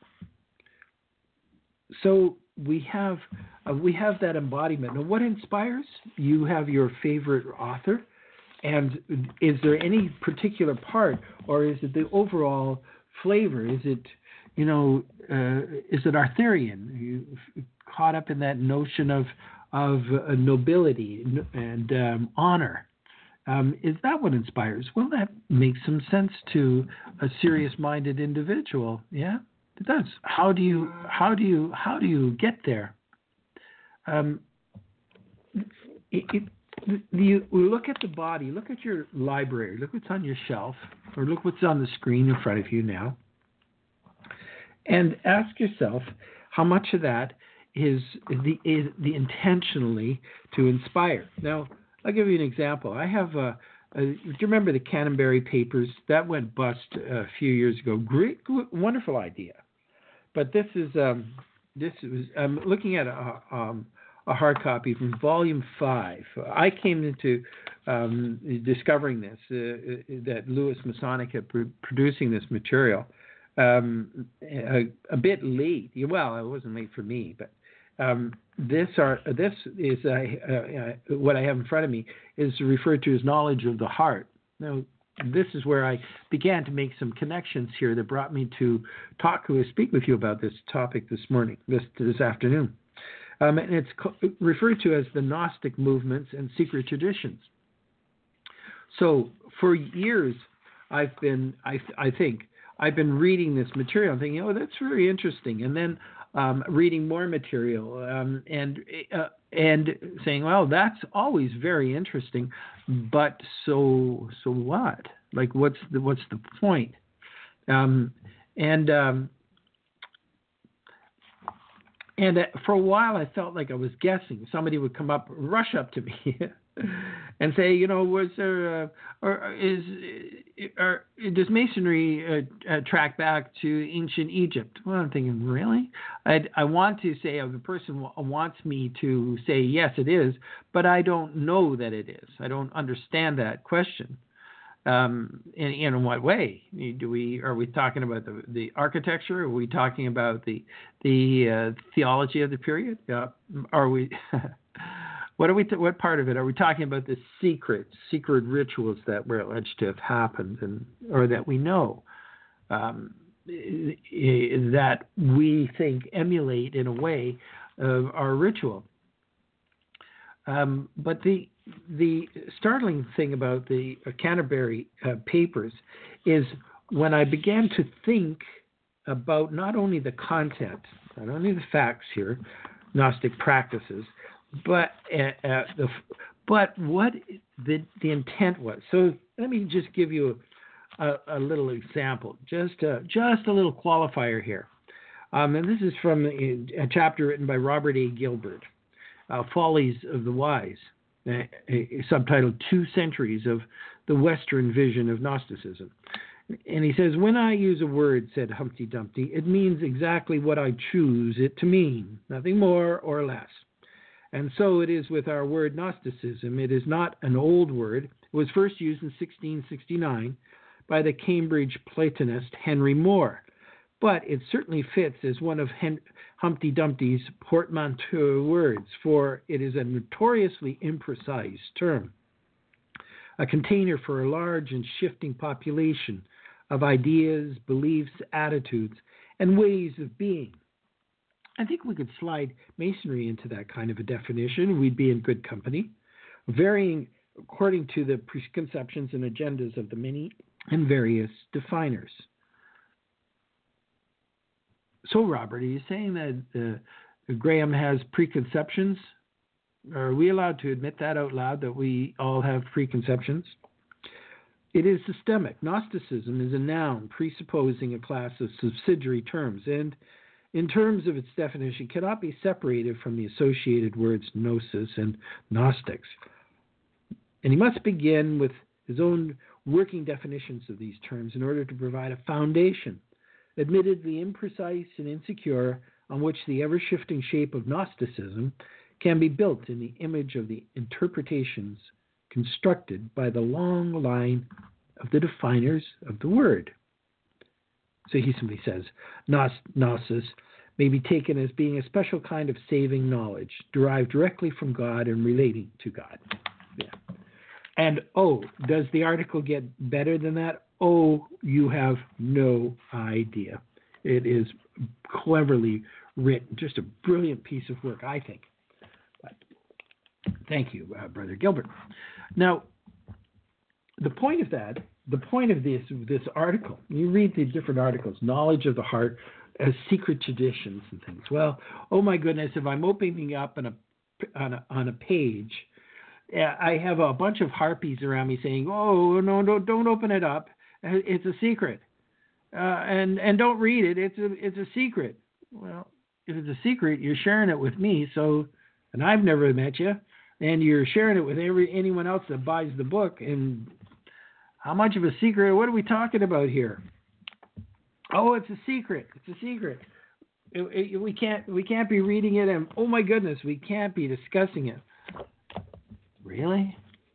So we have uh, we have that embodiment. Now, what inspires? You have your favorite author, and is there any particular part, or is it the overall flavor? Is it, you know, uh, is it Arthurian? You caught up in that notion of of uh, nobility and um, honor. Um, is that what inspires? Well, that makes some sense to a serious-minded individual. Yeah, it does. How do you how do you how do you get there? Um, it, it, you look at the body. Look at your library. Look what's on your shelf, or look what's on the screen in front of you now, and ask yourself how much of that is the is the intentionally to inspire. Now, I'll give you an example. I have a, a, do you remember the Canterbury Papers? That went bust a few years ago. Great, wonderful idea. But this is um, this was I'm looking at a, um, a hard copy from Volume Five. I came into um, discovering this uh, that Louis Masonic had pr- producing this material um, a, a bit late. Well, it wasn't late for me, but. Um, this are this is uh, uh, what I have in front of me is referred to as knowledge of the heart. Now, this is where I began to make some connections here that brought me to talk to speak with you about this topic this morning, this this afternoon. Um, and it's co- referred to as the Gnostic movements and secret traditions. So for years, I've been I I think I've been reading this material and thinking, oh, that's very interesting, and then. Um, reading more material um, and uh, and saying, well, that's always very interesting, but so so what? Like, what's the what's the point? Um, and um, and uh, for a while, I felt like I was guessing. Somebody would come up, rush up to me, and say, you know, was there uh, or is or does Masonry uh, uh, track back to ancient Egypt? Well, I'm thinking, really? I I want to say, if a person w- wants me to say yes, it is, but I don't know that it is. I don't understand that question. Um, in, in what way do we? Are we talking about the, the architecture? Are we talking about the the uh, theology of the period? Uh, are we? What are we? T- what part of it are we talking about? The secret, secret rituals that were alleged to have happened, and or that we know um, that we think emulate in a way of our ritual. Um, but the the startling thing about the Canterbury uh, Papers is when I began to think about not only the content, not only the facts here, Gnostic practices. But uh, uh, the but what the the intent was. So let me just give you a, a little example, just a, just a little qualifier here. Um, and this is from a chapter written by Robert A. Gilbert, uh, Follies of the Wise, a, a, subtitled Two Centuries of the Western Vision of Gnosticism. And he says, when I use a word, said Humpty Dumpty, it means exactly what I choose it to mean, nothing more or less. And so it is with our word Gnosticism. It is not an old word. It was first used in sixteen sixty-nine by the Cambridge Platonist Henry Moore. But it certainly fits as one of Hen- Humpty Dumpty's portmanteau words, for it is a notoriously imprecise term, a container for a large and shifting population of ideas, beliefs, attitudes, and ways of being. I think we could slide Masonry into that kind of a definition. We'd be in good company, varying according to the preconceptions and agendas of the many and various definers. So, Robert, are you saying that uh, Graham has preconceptions? Are we allowed to admit that out loud, that we all have preconceptions? It is systemic. Gnosticism is a noun presupposing a class of subsidiary terms, and in terms of its definition, cannot be separated from the associated words gnosis and gnostics. And he must begin with his own working definitions of these terms in order to provide a foundation, admittedly imprecise and insecure, on which the ever-shifting shape of Gnosticism can be built in the image of the interpretations constructed by the long line of the definers of the word. So he simply says, Gnosis may be taken as being a special kind of saving knowledge, derived directly from God and relating to God. Yeah. And, oh, does the article get better than that? Oh, you have no idea. It is cleverly written, just a brilliant piece of work, I think. But thank you, uh, Brother Gilbert. Now, the point of that, the point of this this article, you read the different articles, knowledge of the heart as secret traditions and things. Well, oh my goodness, if I'm opening up on a on a, on a page, I have a bunch of harpies around me saying, "Oh no, no, don't open it up. It's a secret, uh, and and don't read it. It's a it's a secret." Well, if it's a secret, you're sharing it with me. So, and I've never met you, and you're sharing it with every anyone else that buys the book. And how much of a secret? What are we talking about here? Oh, it's a secret. It's a secret. It, it, we can't we can't be reading it, and oh my goodness, we can't be discussing it. Really?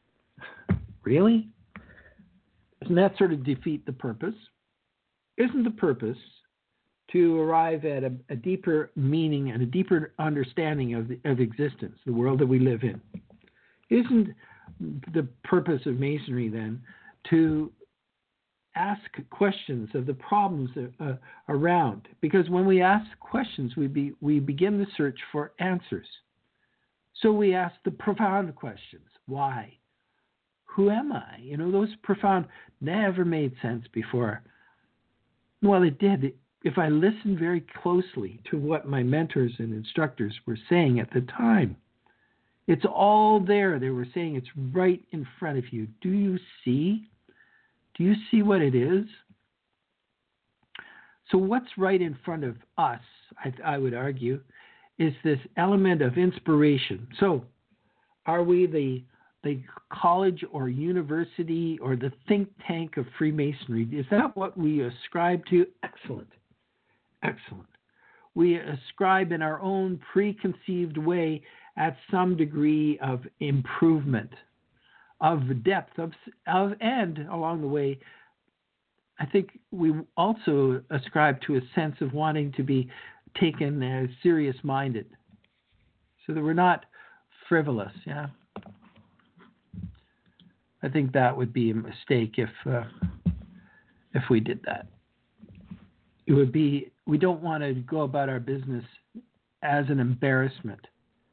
Really? Doesn't that sort of defeat the purpose? Isn't the purpose to arrive at a, a deeper meaning and a deeper understanding of, the, of existence, the world that we live in? Isn't the purpose of Masonry then to ask questions of the problems uh, around? Because when we ask questions, we be, we begin the search for answers. So we ask the profound questions. Why? Who am I? You know, those profound never made sense before. Well, it did. If I listened very closely to what my mentors and instructors were saying at the time, it's all there. They were saying it's right in front of you. Do you see? Do you see what it is? So what's right in front of us, I, I would argue, is this element of inspiration. So are we the the college or university or the think tank of Freemasonry? Is that what we ascribe to? Excellent. Excellent. We ascribe in our own preconceived way at some degree of improvement, of depth, of, of and along the way, I think we also ascribe to a sense of wanting to be taken as serious-minded, so that we're not frivolous. Yeah, I think that would be a mistake if uh, if we did that. It would be, we don't want to go about our business as an embarrassment,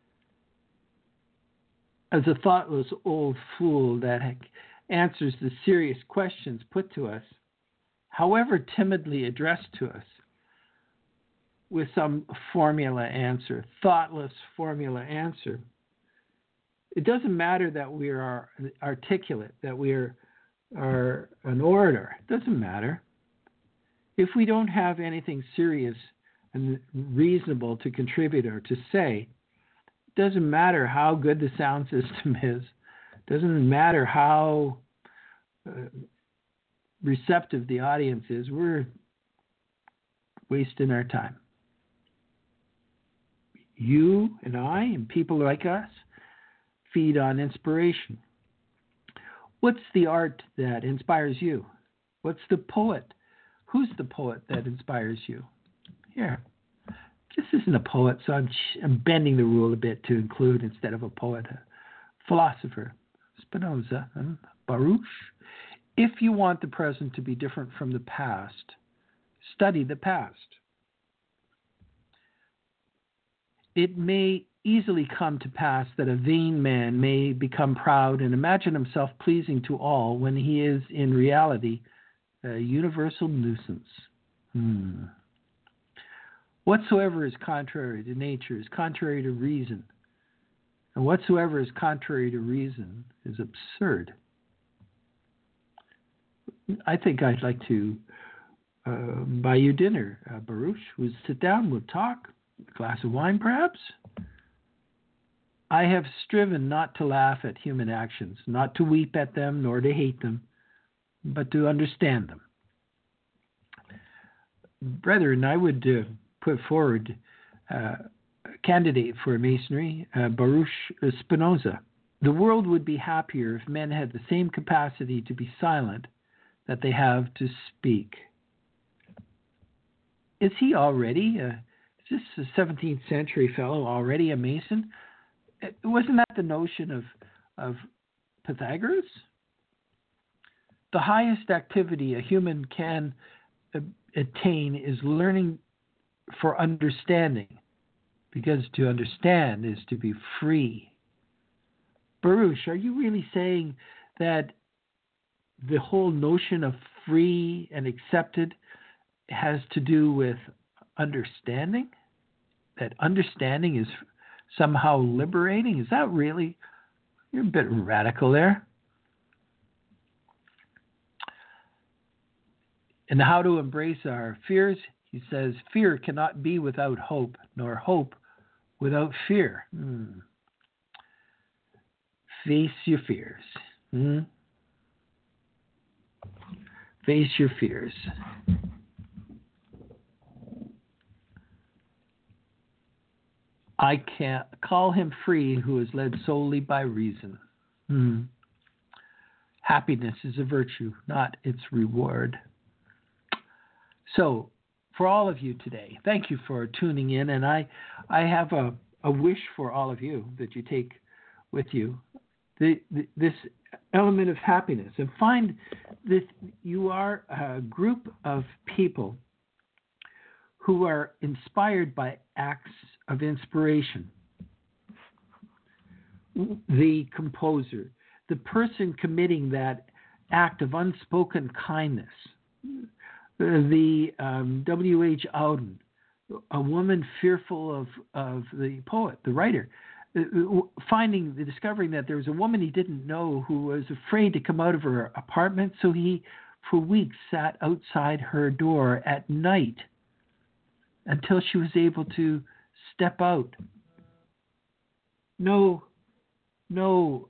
as a thoughtless old fool that answers the serious questions put to us, however timidly addressed to us, with some formula answer, thoughtless formula answer. It doesn't matter that we are articulate, that we are, are an orator. It doesn't matter. If we don't have anything serious and reasonable to contribute or to say. It doesn't matter how good the sound system is. It doesn't matter how uh, receptive the audience is. We're wasting our time. You and I and people like us feed on inspiration. What's the art that inspires you? What's the poet? Who's the poet that inspires you? Here. This isn't a poet, so I'm, I'm bending the rule a bit to include, instead of a poet, a philosopher, Spinoza and Baruch. If you want the present to be different from the past, study the past. It may easily come to pass that a vain man may become proud and imagine himself pleasing to all when he is in reality a universal nuisance. Hmm. Whatsoever is contrary to nature is contrary to reason, and whatsoever is contrary to reason is absurd. I think I'd like to uh, buy you dinner, uh, Baruch. We'll sit down, we'll talk, a glass of wine perhaps. I have striven not to laugh at human actions, not to weep at them, nor to hate them, but to understand them. Brethren, I would uh, put forward uh, a candidate for Masonry, uh, Baruch Spinoza. The world would be happier if men had the same capacity to be silent that they have to speak. Is he already, uh, is this a seventeenth century fellow already a Mason? It, wasn't that the notion of, of Pythagoras? The highest activity a human can uh, attain is learning for understanding, because to understand is to be free. Baruch, are you really saying that the whole notion of free and accepted has to do with understanding? That understanding is somehow liberating? Is that really? You're a bit radical there. And how to embrace our fears? He says, fear cannot be without hope, nor hope without fear. Hmm. Face your fears. Hmm? Face your fears. I can't call him free who is led solely by reason. Hmm. Happiness is a virtue, not its reward. So, for all of you today, thank you for tuning in, and I, I have a, a wish for all of you that you take with you the, the, this element of happiness, and find that you are a group of people who are inspired by acts of inspiration. The composer, the person committing that act of unspoken kindness, the um, W H Auden, a woman fearful of, of the poet, the writer, finding, discovering that there was a woman he didn't know who was afraid to come out of her apartment, so he, for weeks, sat outside her door at night until she was able to step out. No, no,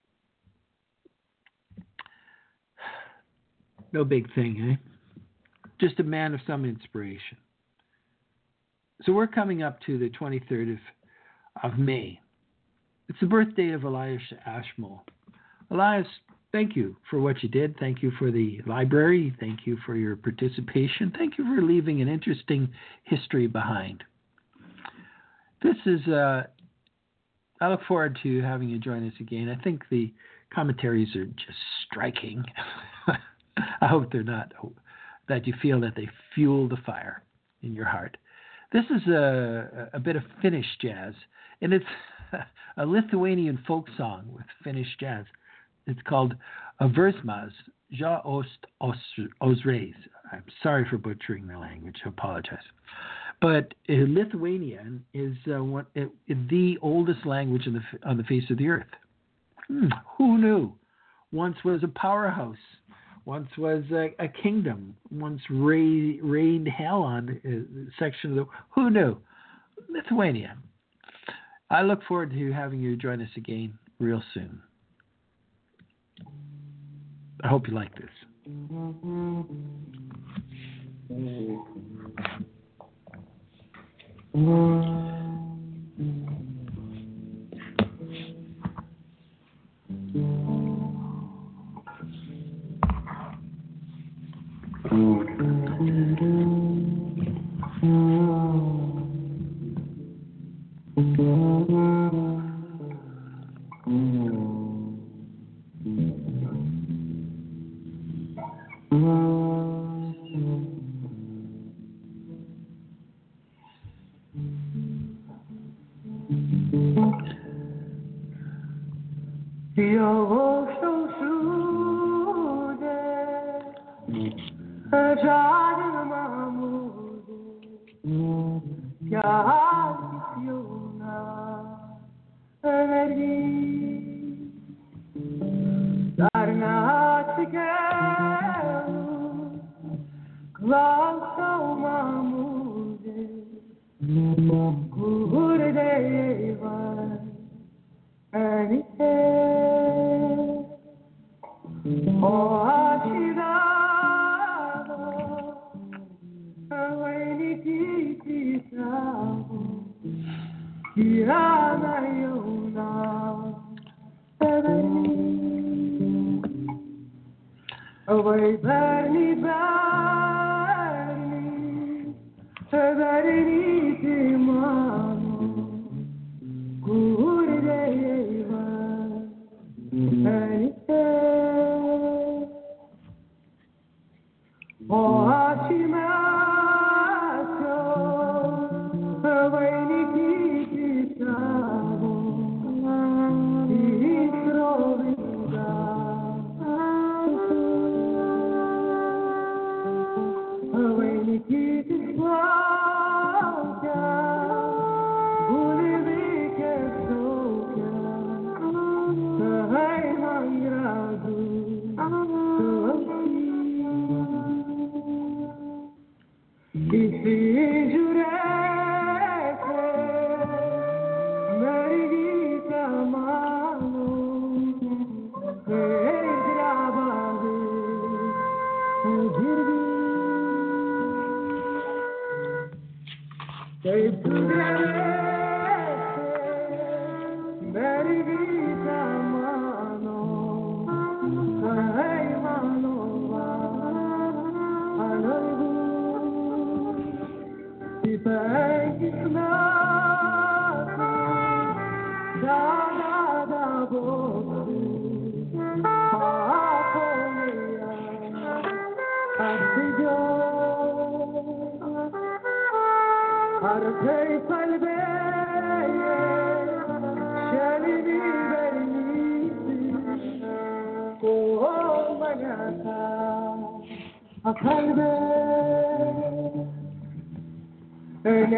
no big thing, eh? Just a man of some inspiration. So we're coming up to the twenty-third of, of May. It's the birthday of Elias Ashmole. Elias, thank you for what you did. Thank you for the library. Thank you for your participation. Thank you for leaving an interesting history behind. This is, uh, I look forward to having you join us again. I think the commentaries are just striking. I hope they're not, that you feel that they fuel the fire in your heart. This is a, a bit of Finnish jazz, and it's a Lithuanian folk song with Finnish jazz. It's called Versmas Ja Ost Osreis. I'm sorry for butchering the language. I apologize. But uh, Lithuanian is uh, one, uh, the oldest language in the, on the face of the earth. Hmm, who knew? Once was a powerhouse once was a, a kingdom, once ra- reigned hell on a section of the. Who knew? Lithuania. I look forward to having you join us again real soon. I hope you like this.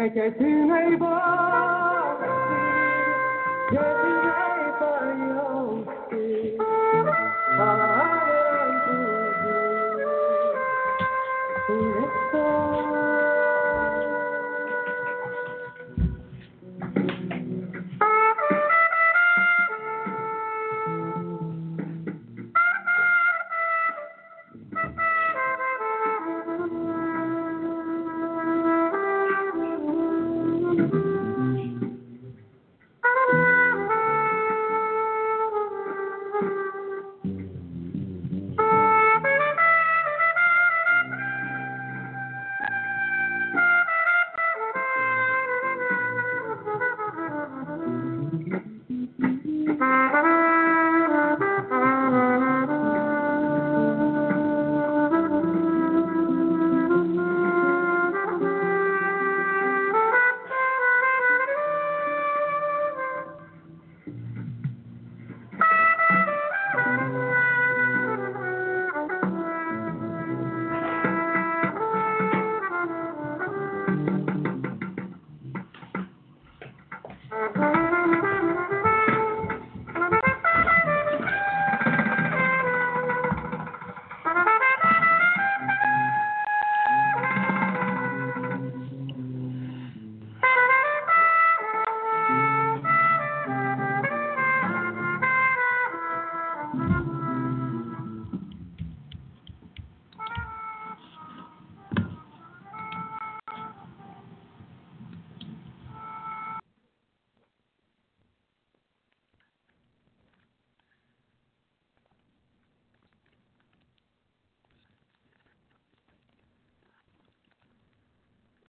Get